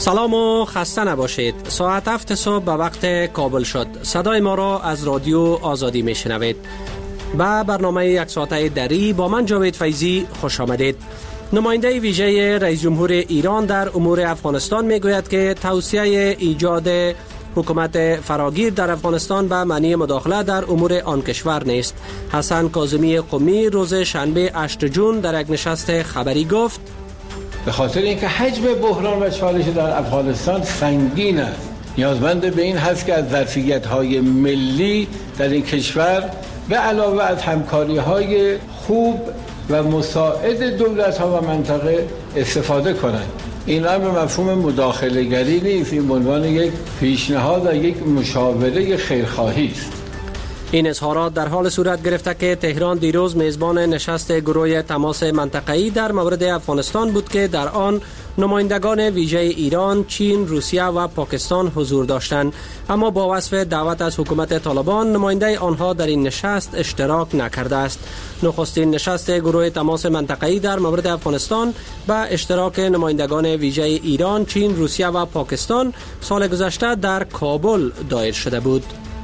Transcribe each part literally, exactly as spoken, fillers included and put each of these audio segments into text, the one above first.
سلام و خسته نباشید. ساعت هفت صبح به وقت کابل شد. صدای ما را از رادیو آزادی میشنوید. به برنامه یک ساعته دری با من جاوید فیضی خوش آمدید. نماینده ویژه رئیس جمهور ایران در امور افغانستان میگوید که توصیه ایجاد حکومت فراگیر در افغانستان به معنی مداخله در امور آن کشور نیست. حسن کاظمی قمی روز شنبه هشتم ژوئن در یک نشست خبری گفت به خاطر اینکه حجم بحران و چالش در افغانستان سنگین است، نیازمند به این هست که از ظرفیت‌های ملی در این کشور به علاوه از همکاری‌های خوب و مساعد دولت‌ها و منطقه استفاده کنند. این امر مفهوم مداخله گری نیست، این به عنوان یک پیشنهاد و یک مشاوره خیرخواهی است. این اظهارات در حال صورت گرفته که تهران دیروز میزبان نشست گروه تماس منطقه‌ای در مورد افغانستان بود که در آن نمایندگان ویژه ایران، چین، روسیه و پاکستان حضور داشتند، اما با وصف دعوت از حکومت طالبان نماینده آنها در این نشست اشتراک نکرده است. نخستین نشست گروه تماس منطقه‌ای در مورد افغانستان به اشتراک نمایندگان ویژه ایران، چین، روسیه و پاکستان سال گذشته در کابل دایر شده بود.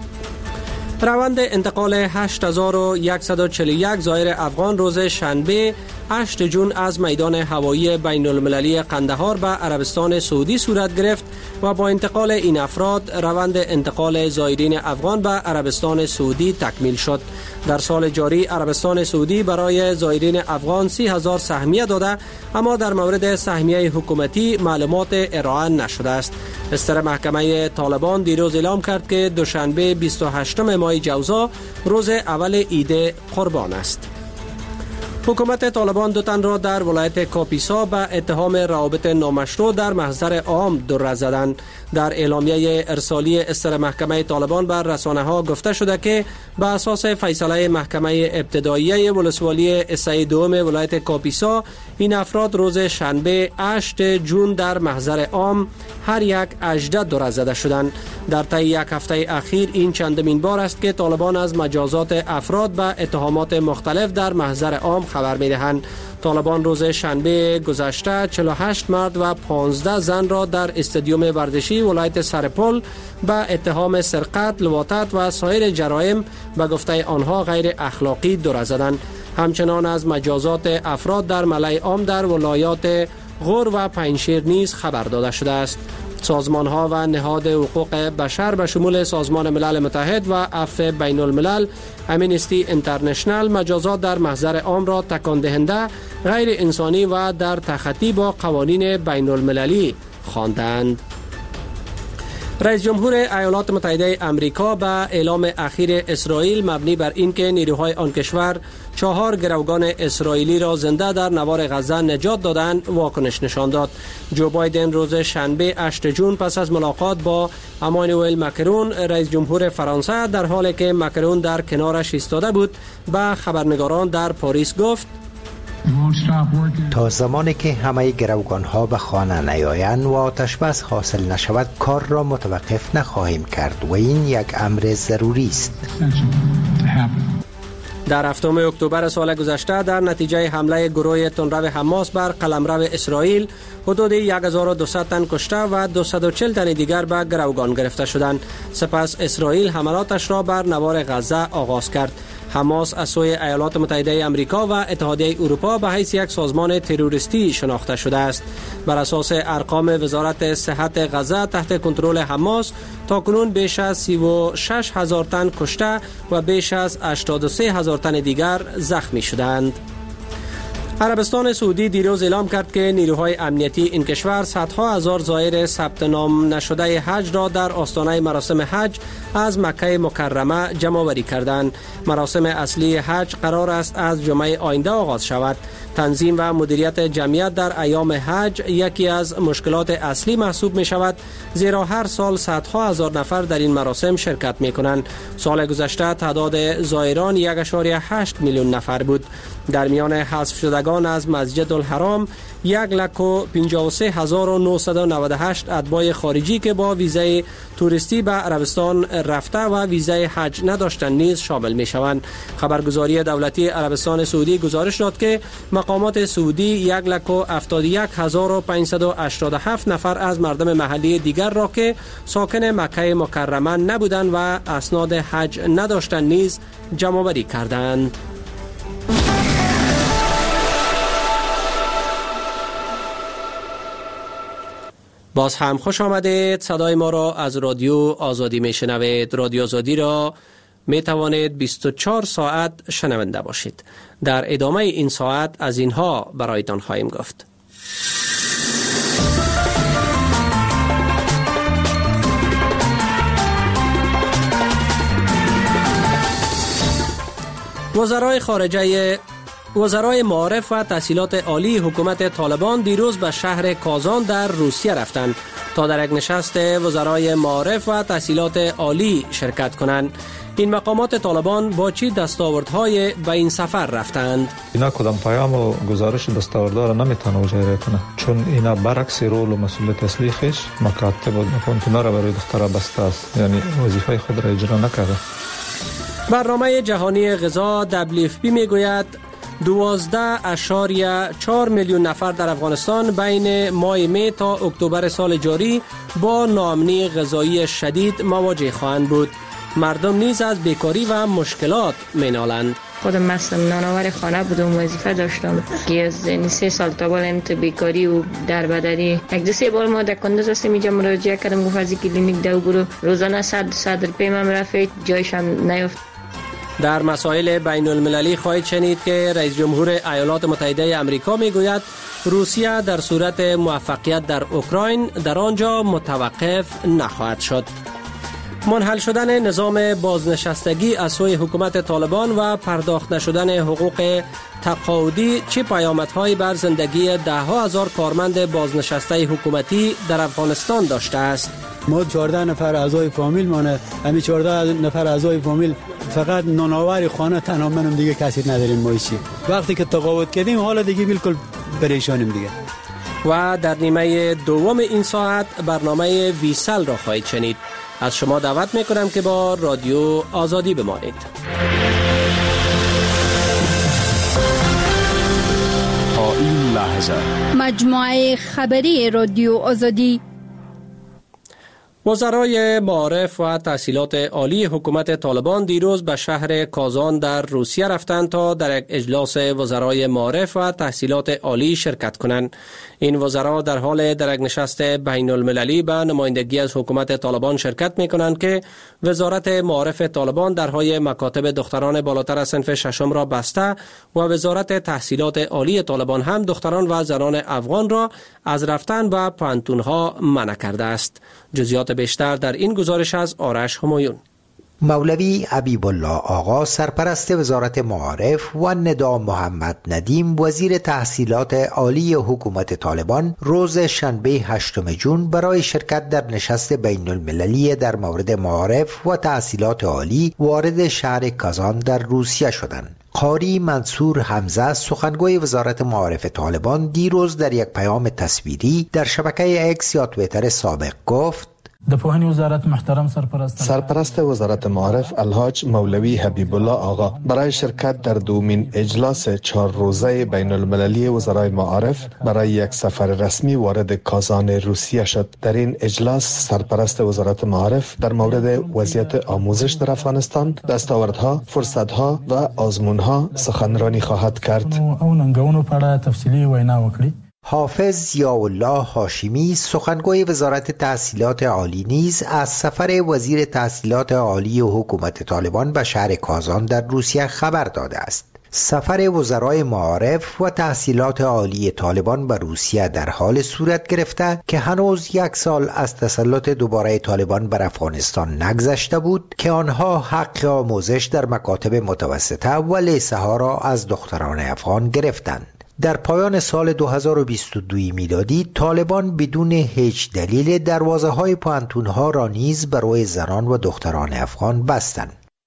روند انتقال هشت هزار و صد و چهل و یک زائر افغان روز شنبه هشتم ژوئن از میدان هوایی بین المللی قندهار به عربستان سعودی صورت گرفت و با انتقال این افراد روند انتقال زائرین افغان به عربستان سعودی تکمیل شد. در سال جاری عربستان سعودی برای زائرین افغان سی هزار سهمیه داده، اما در مورد سهمیه حکومتی معلومات ارائه نشده است. استر محکمه طالبان دیروز اعلام کرد که دوشنبه بیست و هشتم ماه جوزا روز اول عید قربان است. حکومت طالبان دو تن را در ولایت کاپیسا به اتهام روابط نامشروع در محضر عام در زدند. در اعلامیه ارسالی استر محکمه طالبان بر رسانه ها گفته شده که به اساس فیصله محکمه ابتدایی ولسوالی اسعی دوم ولایت کاپیسا این افراد روز شنبه هشتم ژوئن در محضر عام هر یک هجده در زده شدند. در طی یک هفته اخیر این چندمین بار است که طالبان از مجازات افراد به اتهامات مختلف در محضر عام خبر می‌دهند. طالبان روز شنبه گذشته چهل و هشت مرد و پانزده زن را در استادیوم ورزشی ولایت سرپل به اتهام سرقت، لواطت و سایر جرایم به گفته آنها غیر اخلاقی در زدند. همچنان از مجازات افراد در ملأ عام در ولایات غور و پنجشیر نیز خبر داده شده است. سازمان ها و نهاد حقوق بشر به شمول سازمان ملل متحد و عفو بین الملل، امنستی انترنشنل مجازات در محضر عام را تکان دهنده، غیر انسانی و در تخطی با قوانین بین المللی خواندند. رئیس جمهور ایالات متحده آمریکا به اعلام اخیر اسرائیل مبنی بر اینکه نیروهای آن کشور چهار گروگان اسرائیلی را زنده در نوار غزه نجات دادند واکنش نشان داد. جو بایدن روز شنبه هشتم ژوئن پس از ملاقات با امانوئل مکرون رئیس جمهور فرانسه در حالی که مکرون در کنارش ایستاده بود به خبرنگاران در پاریس گفت تا زمانی که همه گروگان ها به خانه نیایند و آتش بس حاصل نشود کار را متوقف نخواهیم کرد و این یک امر ضروری است. در هفتم اکتبر سال گذشته در نتیجه حمله گروه تندرو حماس بر قلمرو اسرائیل حدود هزار و دویست تن کشته و دویست و چهل تن دیگر به گروگان گرفته شدند. سپس اسرائیل حملاتش را بر نوار غزه آغاز کرد. حماس از سوی ایالات متحده آمریکا و اتحادیه اروپا به حیث یک سازمان تروریستی شناخته شده است. بر اساس ارقام وزارت صحت غزه تحت کنترل حماس تاکنون بیش از سی و شش هزار تن کشته و بیش از هشتاد و سه هزار تن دیگر زخمی شدند. عربستان سعودی دیروز اعلام کرد که نیروهای امنیتی این کشور صدها هزار زائر ثبت نام نشده حج را در آستانه مراسم حج از مکه مکرمه جمع آوری کردند. مراسم اصلی حج قرار است از جمعه آینده آغاز شود. تنظیم و مدیریت جمعیت در ایام حج یکی از مشکلات اصلی محسوب می شود، زیرا هر سال صدها هزار نفر در این مراسم شرکت می کنند. سال گذشته تعداد زائران یک و هشت میلیون نفر بود. در میان حذف شدگان کنندگان از مسجد الحرام یک لک و پنجاه و سه هزار و نهصد و نود و هشت اتباع خارجی که با ویزای توریستی به عربستان رفته و ویزای حج نداشتند نیز شامل می شوند. خبرگزاری دولتی عربستان سعودی گزارش داد که مقامات سعودی یک لک و هفتاد و یک هزار و پانصد و هشتاد و هفت نفر از مردم محلی دیگر را که ساکن مکه مکرمه نبودند و اسناد حج نداشتند نیز جمع آوری کردند. باز هم خوش آمدید. صدای ما را از رادیو آزادی می شنوید. رادیو آزادی را می توانید بیست و چهار ساعت شنونده باشید. در ادامه این ساعت از اینها برایتان خواهیم گفت. وزرای خارجه وزرای معارف و تحصیلات عالی حکومت طالبان دیروز به شهر کازان در روسیه رفتند تا در یک نشست وزرای معارف و تحصیلات عالی شرکت کنند. این مقامات طالبان با چی دستاوردهای به این سفر رفتند؟ اینا کدام پیام و گزارش دستاوردها را نمیتونه اجرا کنه، چون اینا برعکس رول و مسئولیت اصلی خویش مکاتب و کنتونا را برای دخترها بسته است، یعنی وظیفه خود را اجرا نکرده. برنامه جهانی غذا دبلیو اف پی میگوید دوازده اشاریه چهار میلیون نفر در افغانستان بین ماه می تا اکتبر سال جاری با ناامنی غذایی شدید مواجه خواهند بود. مردم نیز از بیکاری و مشکلات مینالند. خودم مثلا نانآور خانه بودم، وظیفه داشتم که از سه سال تا بالا تو بیکاری و دربدری. یک دو سه بار ما در کندوز هستیم اینجا مراجعه کردم، گفت از کلینیک دو برو، روزانه صد صد روپیه من رفت، جایش هم نیافت. در مسائل بین المللی خواهید شنید که رئیس جمهور ایالات متحده آمریکا میگوید روسیه در صورت موفقیت در اوکراین در آنجا متوقف نخواهد شد. منحل شدن نظام بازنشستگی از سوی حکومت طالبان و پرداخت نشدن حقوق تقاعدی چه پیامدهایی بر زندگی ده ها هزار کارمند بازنشسته حکومتی در افغانستان داشته است؟ ما چهارده نفر اعضای فامیل مانه، همین چهارده نفر اعضای فامیل فقط نانآور خانه تنها منم، دیگه کسی نداریم. ما چی وقتی که تقاعد کردیم حالا دیگه بالکل پریشانیم دیگه. و در نیمه دوم این ساعت برنامه ویسل را خواهید شنید. از شما دعوت میکنم که با رادیو آزادی بمانید. تا این لحظه مجموعه خبری رادیو آزادی. وزرای معارف و تحصیلات عالی حکومت طالبان دیروز به شهر کازان در روسیه رفتند تا در یک اجلاس وزرای معارف و تحصیلات عالی شرکت کنند. این وزرا در حال در یک نشست بین المللی به نمایندگی از حکومت طالبان شرکت می کنند که وزارت معارف طالبان درهای مکاتب دختران بالاتر از صنف ششم را بسته و وزارت تحصیلات عالی طالبان هم دختران و زنان افغان را از رفتن به پانتونها منع کرده است. جزئیات بیشتر در این گزارش از آرش همایون. مولوی حبیب الله آقا سرپرست وزارت معارف و ندا محمد ندیم وزیر تحصیلات عالی حکومت طالبان روز شنبه هشتم ژوئن برای شرکت در نشست بین المللی در مورد معارف و تحصیلات عالی وارد شهر کازان در روسیه شدند. قاری منصور حمزه سخنگوی وزارت معارف طالبان دیروز در یک پیام تصویری در شبکه اکس یا توییتر سابق گفت: د پوهنې وزارت محترم سرپرست سرپرست وزارت معارف الحاج مولوی حبیب الله آقا برای شرکت در دومین اجلاس چهار روزه بین المللی وزرای معارف برای یک سفر رسمی وارد کازان روسیه شد. در این اجلاس سرپرست وزارت معارف در مورد وضعیت آموزش در افغانستان، دستاوردها، فرصتها و آزمونها سخنرانی خواهد کرد. او ننګونو په اړه تفصیلی وینا وکړي. حافظ ضیاءالله هاشمی سخنگوی وزارت تحصیلات عالی نیز از سفر وزیر تحصیلات عالی حکومت طالبان به شهر کازان در روسیه خبر داده است. سفر وزرای معارف و تحصیلات عالی طالبان به روسیه در حال صورت گرفته که هنوز یک سال از تسلط دوباره طالبان بر افغانستان نگذشته بود که آنها حق آموزش در مکاتب متوسطه و لیسه ها را از دختران افغان گرفتند. در پایان سال دو هزار و بیست و دو میلادی طالبان بدون هیچ دلیل دروازه های پانتون ها را نیز برای زنان و دختران افغان بستند.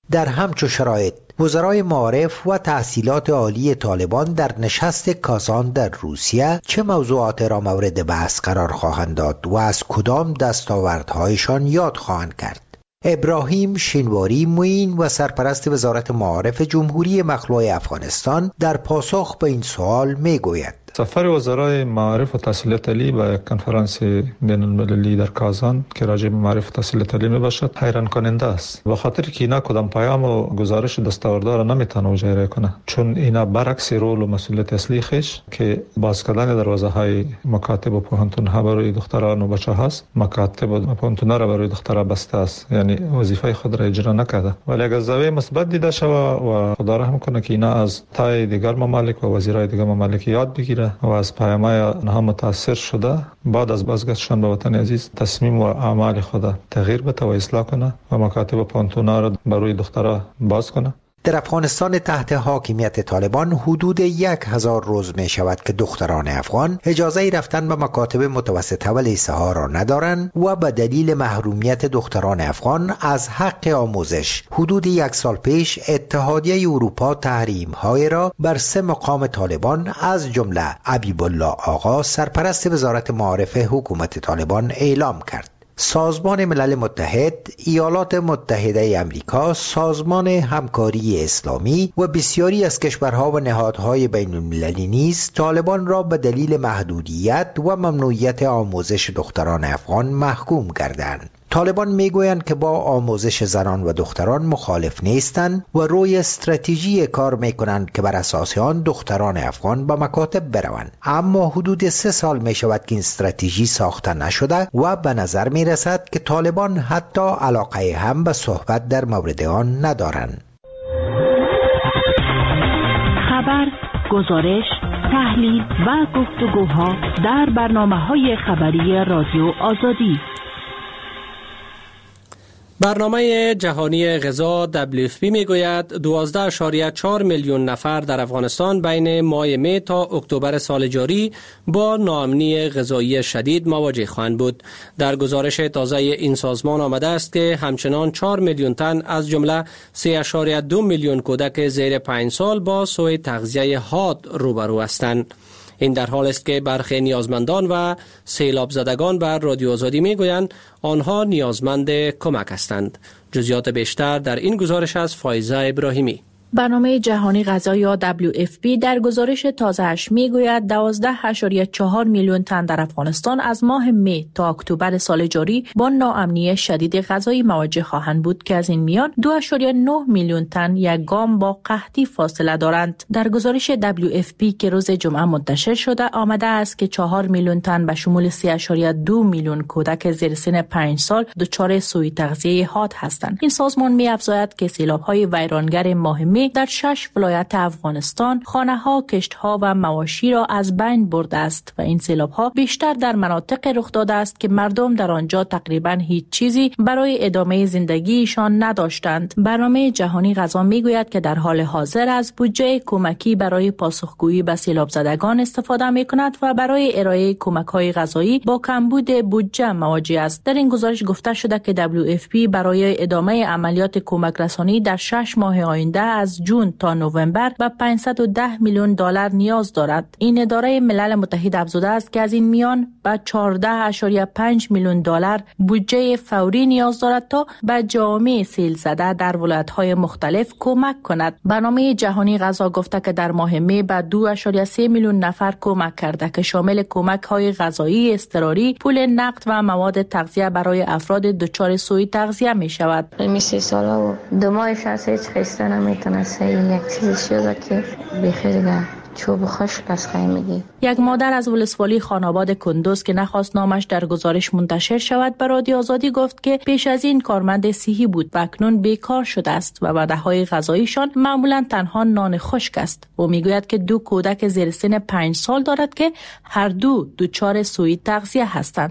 در همچو شرایط وزرای معارف و تحصیلات عالی طالبان در نشست کازان در روسیه چه موضوعات را مورد بحث قرار خواهند داد و از کدام دستاوردهایشان یاد خواهند کرد؟ ابراهیم شینواری معین و سرپرست وزارت معارف جمهوری مخلوع افغانستان در پاسخ به این سوال میگوید: سفر وزرای معارف و تحصیلات عالی به کنفرانس بین المللی در کازان که راجع به معارف و تحصیلات عالی می باشد حیران کننده است، به خاطر که اینا کدام پیام و گزارش دستاوردار نمیتونه اجرا کنه، چون اینا برعکس رول و مسئولیت اصلی خش که باز کردن دروازه های مکاتب و پوهنتون ها برای دختران و بچه هاست، مکاتب و پوهنتون را برای دخترها بسته است، یعنی وظیفه خود را اجرا نکرده. ولی اگر زاویه مثبت دیده شود و خدا رحم کنه که اینا از تای دیگر ممالک و وزیرای دیگر ممالک یاد بگیره و از پیام‌های آنها متاثر شده، بعد از بازگشتشان به وطن عزیز تصمیم و اعمال خود تغییر بده و اصلاح کنه و مکاتب و پوهنتون‌ها را برای دخترها باز کنه. در افغانستان تحت حاکمیت طالبان حدود یک هزار روز می شود که دختران افغان اجازه رفتن به مکاتب متوسطه و لیسه ها را ندارند و به دلیل محرومیت دختران افغان از حق آموزش حدود یک سال پیش اتحادیه اروپا تحریم های را بر سه مقام طالبان از جمله حبیب الله آقا سرپرست وزارت معارف حکومت طالبان اعلام کرد. سازمان ملل متحد، ایالات متحده امریکا، سازمان همکاری اسلامی و بسیاری از کشورها و نهادهای بین المللی نیز طالبان را به دلیل محدودیت و ممنوعیت آموزش دختران افغان محکوم کردند. طالبان میگویند که با آموزش زنان و دختران مخالف نیستند و روی استراتژی کار میکنند که بر اساس آن دختران افغان به مکاتب بروند، اما حدود سه سال می شود که این استراتژی ساخته نشده و به نظر می رسد که طالبان حتی علاقه هم به صحبت در مورد آن ندارند. خبر، گزارش، تحلیل و گفتگوها در برنامه‌های خبری رادیو آزادی. برنامه جهانی غذا دبلیو اف پی میگوید دوازده اشاریه چهار میلیون نفر در افغانستان بین ماه می تا اکتبر سال جاری با ناامنی غذایی شدید مواجه خواهند بود. در گزارش تازه این سازمان آمده است که همچنان چهار میلیون تن از جمله سه اشاریه دو میلیون کودک زیر پنج سال با سوء تغذیه حاد روبرو هستند. این در حال است که برخی نیازمندان و سیلاب زدگان بر رادیو آزادی میگویند آنها نیازمند کمک هستند. جزئیات بیشتر در این گزارش از فایزه ابراهیمی. برنامه جهانی غذا یا دبلیو اف پی در گزارش تازه‌اش میگوید دوازده اشاریه چهار میلیون تن در افغانستان از ماه می تا اکتبر سال جاری با ناامنی شدید غذایی مواجه خواهند بود که از این میان دو اشاریه نه میلیون تن یک گام با قحطی فاصله دارند. در گزارش دبلیو اف پی که روز جمعه منتشر شده آمده است که چهار میلیون تن به شمول سه اشاریه دو میلیون کودک زیر سن پنج سال دچار سوء تغذیه حاد هستند. این سازمان می‌افزاید که سیلاب‌های ویرانگر ماه می در شش ولایت افغانستان خانه‌ها، کشت‌ها و مواشی را از بین برده است و این سیلاب‌ها بیشتر در مناطق رخ داده است که مردم در آنجا تقریباً هیچ چیزی برای ادامه زندگیشان نداشتند. برنامه جهانی غذا میگوید که در حال حاضر از بودجه کمکی برای پاسخگویی به سیلاب زدگان استفاده می‌کند و برای ارائه کمک‌های غذایی با کمبود بودجه مواجه است. در این گزارش گفته شده که دبلیو اف پی برای ادامه عملیات کمک رسانی در شش ماه آینده از جون تا نوامبر به پانصد و ده میلیون دلار نیاز دارد. این اداره ملل متحد افزوده است که از این میان به چهارده اشاریه پنج میلیون دلار بودجه فوری نیاز دارد تا به جامعه سیل زده در ولایت‌های مختلف کمک کند. برنامه جهانی غذا گفته که در ماه می به دو اشاریه سه میلیون نفر کمک کرده که شامل کمک‌های غذایی، اضطراری، پول نقد و مواد تغذیه برای افراد دچار سوء تغذیه می شود. می سه ساله و دو ماهش از هیچ خسته نمیتونه سه یک چیزی شده که بخیر چوب خشک از خیلی میگی. یک مادر از ولسوالی خاناباد کندوز که نخواست نامش در گزارش منتشر شود به رادیو آزادی گفت که پیش از این کارمند صحی بود و اکنون بیکار شده است و وعده‌های غذاییشان معمولا تنها نان خشک است. او میگوید که دو کودک زیر سن پنج سال دارد که هر دو دچار سوء تغذیه هستند.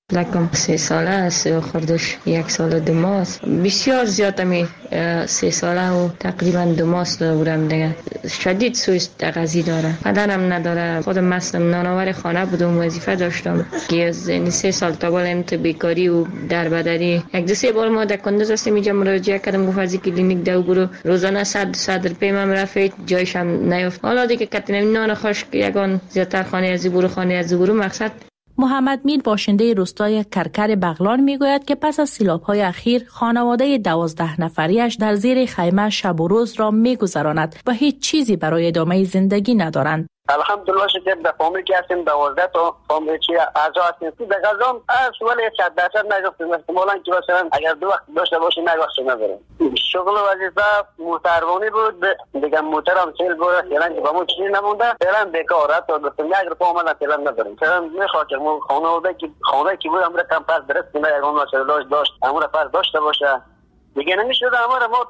لکم سه ساله است و خردش یک سال دو ماست. بسیار زیاد می سه ساله و تقریبا دو ماست دارم دیگه. شدید سویست غذی داره. بدنم نداره. خودم مستم نانآور خانه بودم، وظیفه داشتم که از سه سال تا بالا تو بیکاری و دربدری. یک دو سه بار ما در کندوز هستیم اینجا مراجعه کردم، گفت از کلینیک دو برو، روزانه صد صد روپیه من رفت جایش هم نیافت. حالا دیگه کتنم نان خوش یگان زیادتر خانه از برو خانه از برو. مقصد محمد میر باشنده روستای کرکر بغلان میگوید که پس از سیلاب‌های اخیر خانواده دوازده نفریش در زیر خیمه شب و روز را میگذراند و هیچ چیزی برای ادامه زندگی ندارند. الحمدلله شکر در فامیل که هستیم دوازده تا فامیل چی اعضا هستیم. در غذام از ولی صد درصد نگفتیم. احتمالاً که مثلا اگر دو وقت داشته باشیم نگفتیم نداریم. شغل و وظیفه موتروانی بود، دیگه موترم سیل بود، فعلا که با ما چیزی نمونده، فعلا بیکاره تا گفتم یک روپا آمدن فعلا نداریم. فعلا میخواد که ما خانواده که خانواده که بود امر کم پس درست کنه، یگان مسئله داشت امر پس داشته باشه. دیگه نمیشه امر ما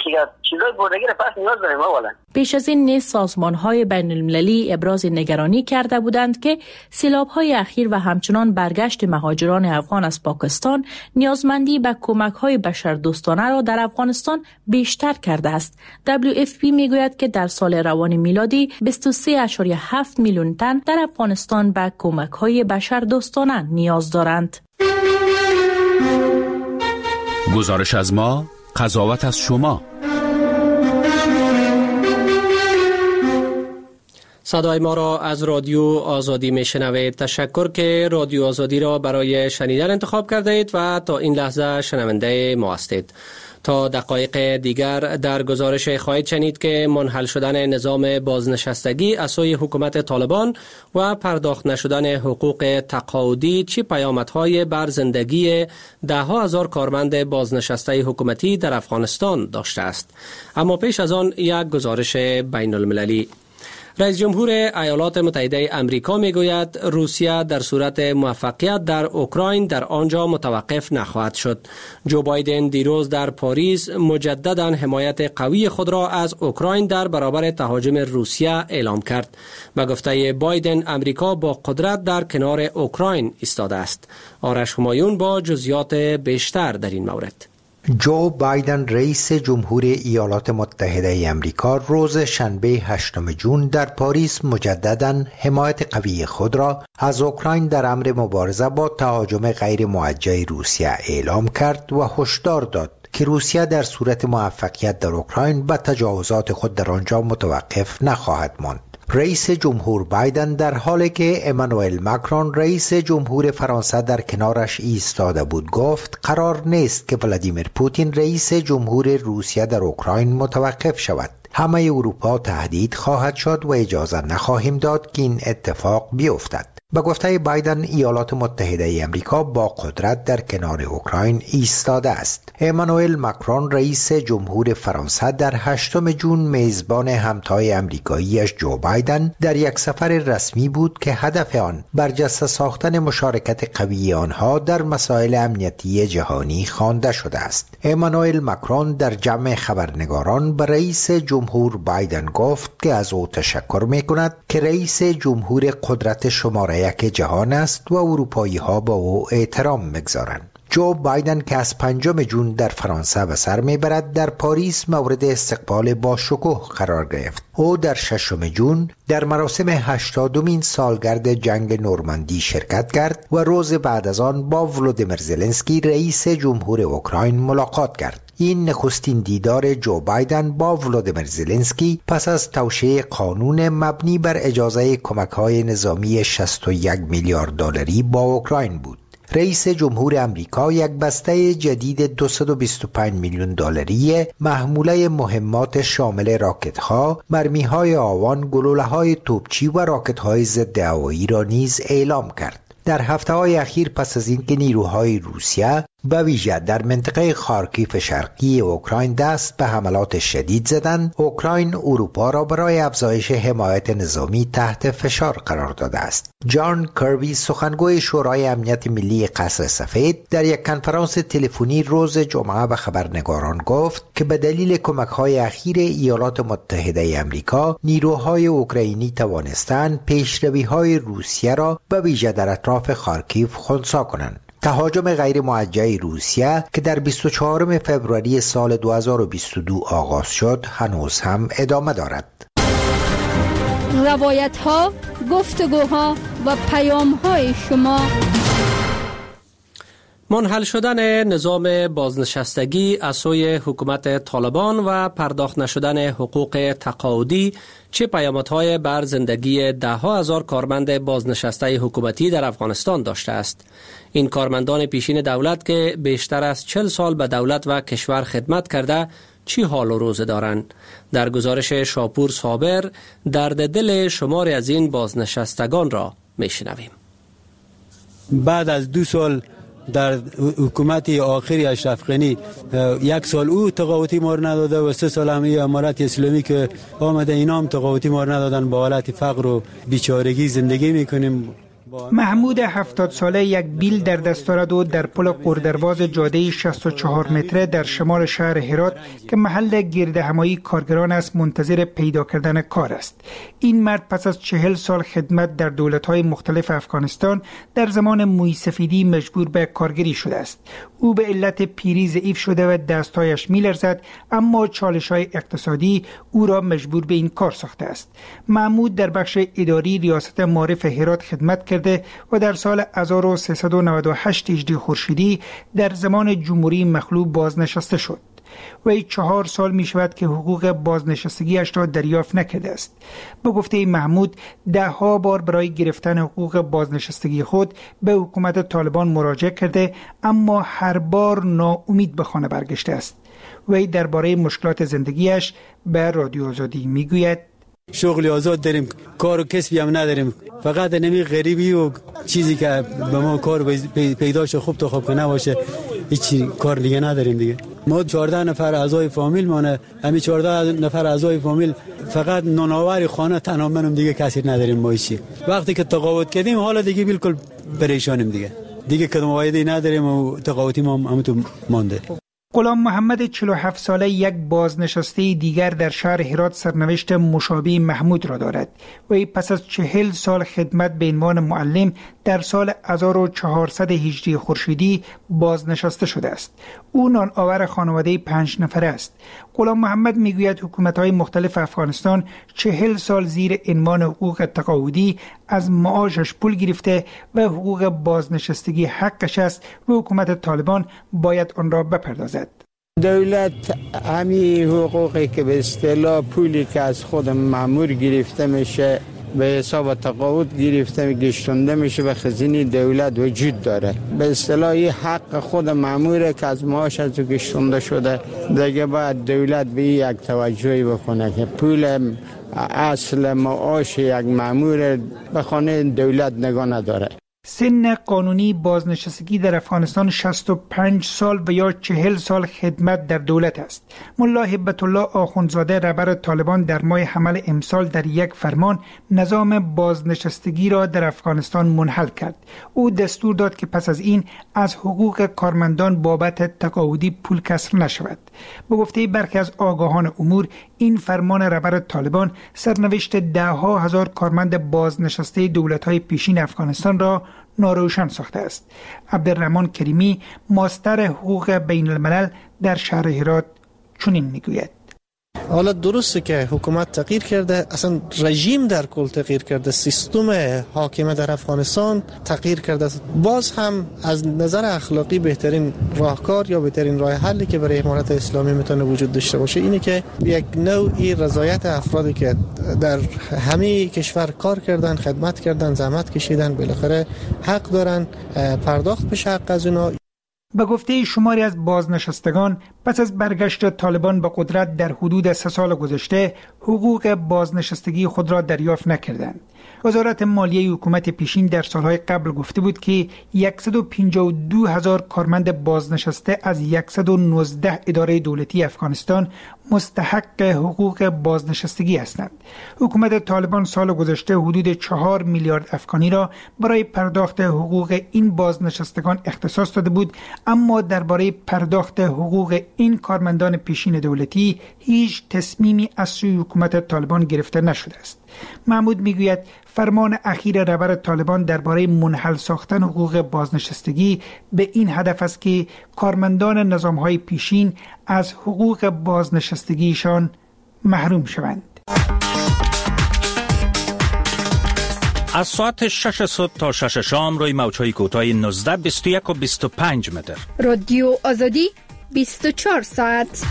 پیش از این نیز سازمان‌های بین‌المللی ابراز نگرانی کرده بودند که سیلاب‌های اخیر و همچنان برگشت مهاجران افغان از پاکستان نیازمندی به کمک‌های بشردوستانه را در افغانستان بیشتر کرده است. دبلیو اف پی میگوید که در سال روان میلادی بیست و سه ممیز هفت میلیون تن در افغانستان به کمک‌های بشردوستانه نیاز دارند. گزارش از ما، قضاوت از شما. صدای ما را از رادیو آزادی میشنوید. تشکر که رادیو آزادی را برای شنیدن انتخاب کرده اید و تا این لحظه شنونده ما هستید. تا دقایق دیگر در گزارش خواهید شنید که منحل شدن نظام بازنشستگی از سوی حکومت طالبان و پرداخت نشدن حقوق تقاعدی چه پیامدهای بر زندگی ده ها هزار کارمند بازنشسته حکومتی در افغانستان داشته است. اما پیش از آن یک گزارش بین المللی. رئیس جمهور ایالات متحده امریکا میگوید روسیه در صورت موفقیت در اوکراین در آنجا متوقف نخواهد شد. جو بایدن دیروز در پاریس مجددا حمایت قوی خود را از اوکراین در برابر تهاجم روسیه اعلام کرد. به گفته بایدن امریکا با قدرت در کنار اوکراین ایستاده است. آرش همایون با جزئیات بیشتر در این مورد. جو بایدن رئیس جمهور ایالات متحده ای امریکا روز شنبه هشتم ژوئن در پاریس مجددا حمایت قوی خود را از اوکراین در امر مبارزه با تهاجم غیر موجه روسیه اعلام کرد و هشدار داد که روسیه در صورت موفقیت در اوکراین به تجاوزات خود در آنجا متوقف نخواهد ماند. رئیس جمهور بایدن در حالی که امانوئل ماکرون رئیس جمهور فرانسه در کنارش ایستاده بود گفت قرار نیست که ولادیمیر پوتین رئیس جمهور روسیه در اوکراین متوقف شود. همه اروپا تهدید خواهد شد و اجازه نخواهیم داد که این اتفاق بیفتد. به گفته بایدن ایالات متحده ای امریکا با قدرت در کنار اوکراین ایستاده است. امانوئل ماکرون رئیس جمهور فرانسه در هشتم ژوئن میزبان همتای امریکاییش جو بایدن در یک سفر رسمی بود که هدف آن برجسته ساختن مشارکت قوی آنها در مسائل امنیتی جهانی خوانده شده است. امانوئل ماکرون در جمع خبرنگاران به رئیس جمهور بایدن گفت که از او تشکر می‌کند که رئیس جمهور قدرت شماره یک جهان است و اروپایی ها با او احترام می‌گذارند. جو بایدن که از پنجم ژوئن در فرانسه به سر میبرد در پاریس مورد استقبال با شکوه قرار گرفت. او در ششم ژوئن در مراسم هشتادمین سالگرد جنگ نورماندی شرکت کرد و روز بعد از آن با ولودیمیر زلنسکی رئیس جمهور اوکراین ملاقات کرد. این نخستین دیدار جو بایدن با ولودیمیر زلنسکی پس از توشیح قانون مبنی بر اجازه کمک‌های نظامی شصت و یک میلیارد دلاری با اوکراین بود. رئیس جمهور امریکا یک بسته جدید دویست و بیست و پنج میلیون دلاری محموله مهمات شامل راکت‌ها، مرمی‌های آوان، گلوله‌های توپچی و راکت‌های ضد هوایی را نیز اعلام کرد. در هفته‌های اخیر پس از اینکه نیروهای روسیه به ویژه در منطقه خارکیف شرقی اوکراین دست به حملات شدید زدند، اوکراین اروپا را برای افزایش حمایت نظامی تحت فشار قرار داده است. جان کربی سخنگوی شورای امنیت ملی قصر سفید در یک کنفرانس تلفنی روز جمعه به خبرنگاران گفت که به دلیل کمک‌های اخیر ایالات متحده ای آمریکا نیروهای اوکراینی توانستند پیشروی‌های روسیه را به ویژه در اطراف خارکیف خنثی کنند. تهاجم غیر موجه روسیه که در بیست و چهارم فوریه سال دو هزار و بیست و دو آغاز شد هنوز هم ادامه دارد. روایت ها، گفتگوها و پیام های شما. منحل شدن نظام بازنشستگی از سوی حکومت طالبان و پرداخت نشدن حقوق تقاعدی چه پیامدهای بر زندگی ده ها هزار کارمند بازنشسته حکومتی در افغانستان داشته است؟ این کارمندان پیشین دولت که بیشتر از چهل سال به دولت و کشور خدمت کرده چی حال و روز دارند؟ در گزارش شاپور صابر درد دل شماری از این بازنشستگان را میشنویم. بعد از دو سال در حکومت آخری اشرف غنی یک سال او تقاعدی مار نداده و سه سال هم امارت اسلامی که آمده اینا هم تقاعدی مار ندادن. با حالت فقر و بیچارگی زندگی میکنیم. محمود هفتاد ساله یک بیل در دست دارد و در پل قردرواز جاده شصت و چهار متره در شمال شهر هرات که محل گرد همایی کارگران است منتظر پیدا کردن کار است. این مرد پس از چهل سال خدمت در دولت‌های مختلف افغانستان در زمان موی سفیدی مجبور به کارگری شده است. او به علت پیری ضعیف شده و دستایش می‌لرزد، اما چالش‌های اقتصادی او را مجبور به این کار ساخته است. محمود در بخش اداری ریاست معارف هرات خدمت کرد و در سال هزار و سیصد و نود و هشت هجری خورشیدی در زمان جمهوری مخلوع بازنشسته شد. وی چهار سال می شود که حقوق بازنشستگیش را دریافت نکرده است. به گفته محمود ده ها بار برای گرفتن حقوق بازنشستگی خود به حکومت طالبان مراجعه کرده، اما هر بار ناامید به خانه برگشته است. وی درباره مشکلات زندگیش به رادیو آزادی می گوید: شغل آزاد داریم، کار و کسبی هم نداریم، فقط نمی غریبی و چیزی که به ما کار پیدا شه خوب تا خوب که نباشه هیچ کار دیگه نداریم دیگه. ما چهارده نفر اعضای فامیل مانه، همین چهارده نفر اعضای فامیل فقط نانآور خانه تنها منم دیگه کسی نداریم. ما هیچی وقتی که تقاعد کردیم حالا دیگه بالکل پریشانیم دیگه دیگه کدوم وایدی نداریم و تقاعدی ما همون مانده. غلام محمد چهل و هفت ساله یک بازنشسته دیگر در شهر هرات سرنوشت مشابه محمود را دارد. وی پس از چهل سال خدمت به عنوان معلم در سال هزار و چهارصد هجری خورشیدی بازنشسته شده است. او نان آور خانواده پنج نفره است. غلام محمد میگوید حکومت‌های مختلف افغانستان چهل سال زیر عنوان حقوق تقاعدی از معاشش پول گرفته و حقوق بازنشستگی حقش است و حکومت طالبان باید آن را بپردازد. دولت همین حقوقی که به اصطلاح پولی که از خود مأمور گرفته میشه به حساب تقاعد گرفته گشتونده میشه و خزینه دولت وجود داره. به اصطلاح حق خود مأمور که از معاش از گشتونده شده دیگه باید دولت به یک توجهی بکنه که پول اصل معاش یک مأمور به خانه دولت نگاه نداره. سن قانونی بازنشستگی در افغانستان شصت و پنج سال و یا چهل سال خدمت در دولت است. ملا هبت الله آخوندزاده رهبر طالبان در ماه حمل امسال در یک فرمان نظام بازنشستگی را در افغانستان منحل کرد. او دستور داد که پس از این از حقوق کارمندان بابت تقاعدی پول کسر نشود. به گفته برخی از آگاهان امور این فرمان رهبر طالبان سرنوشت ده ها هزار کارمند بازنشسته دولت‌های پیشین افغانستان را ناروشن ساخته است. عبدالرحمن کریمی ماستر حقوق بین الملل در شهر هرات چنین میگوید: حالا درسته که حکومت تغییر کرده، اصلا رژیم در کل تغییر کرده، سیستم حاکمه در افغانستان تغییر کرده. باز هم از نظر اخلاقی بهترین راهکار یا بهترین راه حلی که برای امارت اسلامی میتونه وجود داشته باشه اینه که یک نوعی رضایت افرادی که در همه کشور کار کردن، خدمت کردن، زحمت کشیدن، بالاخره حق دارن پرداخت بشه حق از اونا. به گفته شماری از بازنشستگان پس از برگشت طالبان به قدرت در حدود سه سال گذشته حقوق بازنشستگی خود را دریافت نکردند. وزارت مالیه حکومت پیشین در سالهای قبل گفته بود که صد و پنجاه و دو هزار کارمند بازنشسته از صد و نوزده اداره دولتی افغانستان مستحق حقوق بازنشستگی هستند. حکومت طالبان سال گذشته حدود چهار میلیارد افغانی را برای پرداخت حقوق این بازنشستگان اختصاص داده بود، اما درباره پرداخت حقوق این کارمندان پیشین دولتی هیچ تصمیمی از سوی حکومت طالبان گرفته نشده است. محمود میگوید فرمان اخیر رهبر طالبان درباره منحل ساختن حقوق بازنشستگی به این هدف است که کارمندان نظام‌های پیشین از حقوق بازنشستگیشان محروم شوند. از ساعت شش صبح تا شش شام روی موج‌های کوتاه نوزده، بیست و یک و بیست و پنج متر. رادیو آزادی بیست و چهار ساعت.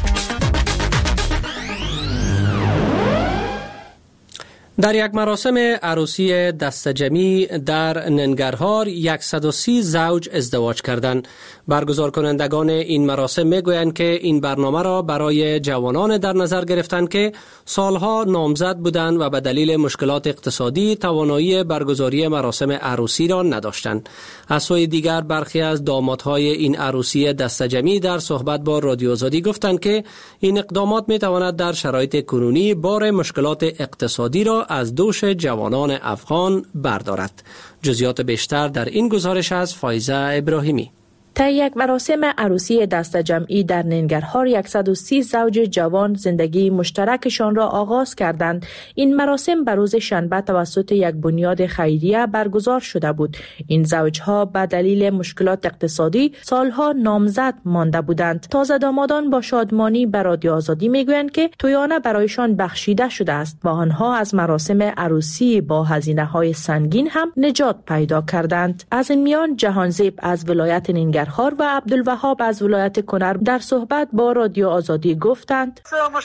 در یک مراسم عروسی دستجمعی در ننگرهار صد و سی زوج ازدواج کردند. برگزار کنندگان این مراسم میگویند که این برنامه را برای جوانان در نظر گرفتند که سالها نامزد بودند و به دلیل مشکلات اقتصادی توانایی برگزاری مراسم عروسی را نداشتند. از سوی دیگر برخی از دامادهای این عروسی دستجمعی در صحبت با رادیو آزادی گفتند که این اقدامات میتواند در شرایط کنونی بار مشکلات اقتصادی را از دوش جوانان افغان بردارد. جزئیات بیشتر در این گزارش از فایزه ابراهیمی. طی یک مراسم عروسی دستجمعی در ننگرهار صد و سی زوج جوان زندگی مشترکشان را آغاز کردند. این مراسم بر روز شنبه توسط یک بنیاد خیریه برگزار شده بود. این زوجها به دلیل مشکلات اقتصادی سالها نامزد مانده بودند. تازه دامادان با شادمانی به رادیو آزادی میگویند که تویانه برایشان بخشیده شده است و آنها از مراسم عروسی با هزینه‌های سنگین هم نجات پیدا کردند. از این میان جهانزیب از ولایت ننگرهار و عبدالوهاب از ولایت کنر در صحبت با رادیو آزادی گفتند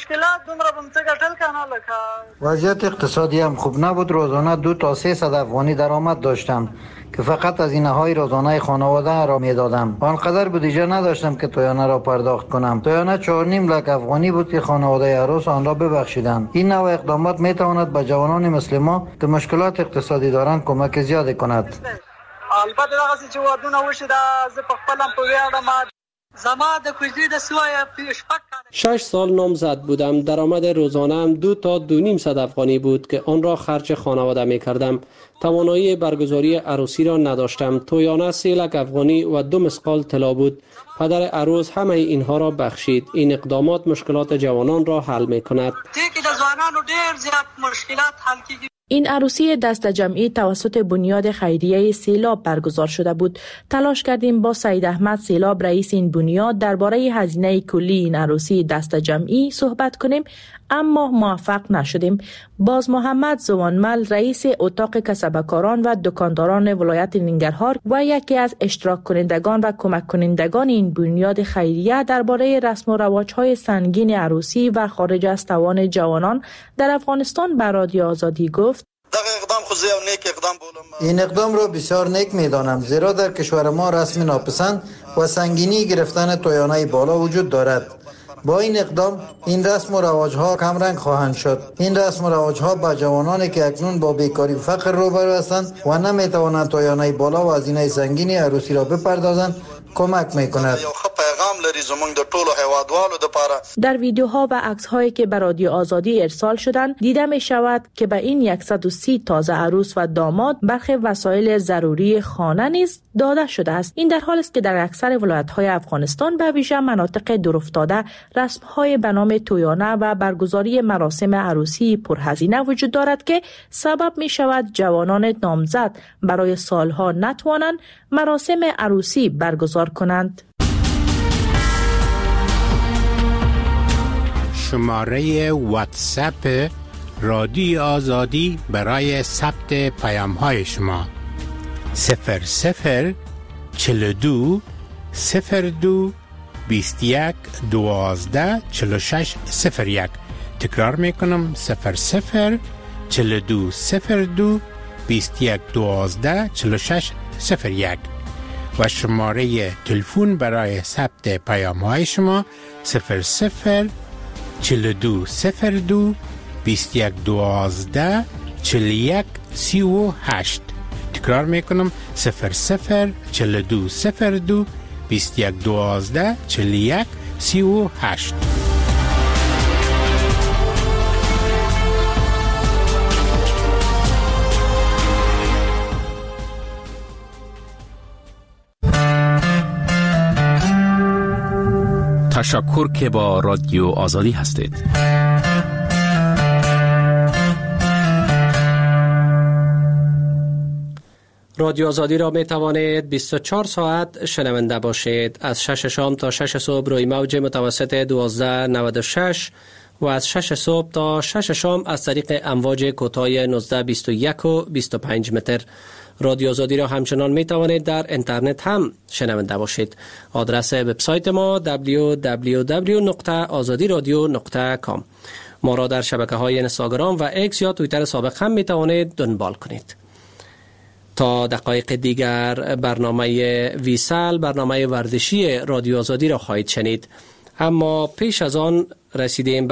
وضعیت اقتصادی هم خوب نبود. روزانه دو تا سه صد افغانی درآمد داشتم که فقط هزینه های روزانه خانواده را میدادم. آنقدر بودجه نداشتم که تویانه را پرداخت کنم. تویانه چهار نیم لک افغانی بود که خانواده عروس آن را ببخشیدند. این نوع اقدامات میتواند به جوانان مثل ما که مشکلات اقتصادی دارند کمک زیادی کند. البته دغه چې وادونه وشي دا زه په خپلم په ویاړم. زما د کوژدې د سوای شپږ شش سال نامزد بودم. درآمد روزانه‌ام دو تا دو نیم صد افغانی بود که آن را خرج خانواده می کردم. توانایی برگزاری عروسی را نداشتم. تویانه سه لک افغانی و دو مسقال طلا بود. پدر عروس همه اینها را بخشید. این اقدامات مشکلات جوانان را حل می کند. دغه د ځوانانو ډېر زیات مشکلات حل کیږي. این عروسی دست جمعی توسط بنیاد خیریه سیلاب برگزار شده بود. تلاش کردیم با سید احمد سیلاب رئیس این بنیاد درباره هزینه کلی این عروسی دست جمعی صحبت کنیم، اما موفق نشدیم. باز محمد زوانمل رئیس اتاق کسبکاران و دکانداران ولایت ننگرهار و یکی از اشتراک کنندگان و کمک کنندگان این بنیاد خیریه درباره رسم و رواج‌های سنگین عروسی و خارج از توان جوانان در افغانستان بر رادیو آزادی گفت: این اقدام را بسیار نیک می‌دانم، زیرا در کشور ما رسم ناپسند و سنگینی گرفتن تویانه بالا وجود دارد. با این اقدام این رسم و رواج‌ها کم رنگ خواهند شد. این رسم و رواج‌ها با جوانانی که اکنون با بیکاری و فقر روبرو هستند و نمی‌توانند تویانه بالا و هزینه سنگین عروسی را بپردازند کمک می‌کند. در ویدیوها و عکس‌هایی که به رادیو آزادی ارسال شدند دیده می شود که به این صد و سی تازه عروس و داماد برخی وسایل ضروری خانه نیز داده شده است. این در حالی است که در اکثر ولایت‌های افغانستان به ویژه مناطق دورافتاده رسم‌های به نام تویانه و برگزاری مراسم عروسی پرهزینه وجود دارد که سبب می شود جوانان نامزد برای سالها نتوانند مراسم عروسی برگزار کنند. شماره واتساپ رادیو آزادی برای ثبت پیام های شما صفر صفر چهل و دو صفر دو بیست و یک دوازده چهل و شش صفر یک. تکرار میکنم صفر صفر چهل و دو صفر دو بیست و یک دوازده چهل و شش صفر یک و شماره تلفن برای ثبت پیام های شما صفر صفر چهل و دو صفر دو بیست و یک دوازده چهل و یک سی و هشت. تکرار میکنم صفر صفر چهل و دو صفر دو بیست و یک دوازده چهل و یک سی و هشت. تشکر که با رادیو آزادی هستید. رادیو آزادی را می توانید بیست و چهار ساعت شنونده باشید. از شش شام تا شش صبح روی موج متوسط دوازده نود و شش و از شش صبح تا شش شام از طریق امواج کوتاه نوزده بیست و یک و بیست و پنج متر. رادیو آزادی را همچنان می توانید در اینترنت هم شنونده باشید. آدرس وبسایت ما دبلیو دبلیو دبلیو نقطه آزادی رادیو نقطه کام. ما را در شبکه‌های اینستاگرام و ایکس یا توییتر سابق هم می توانید دنبال کنید. تا دقایق دیگر برنامه ویسال، برنامه ورزشی رادیو آزادی را خواهید شنید. اما پیش از آن رسیدیم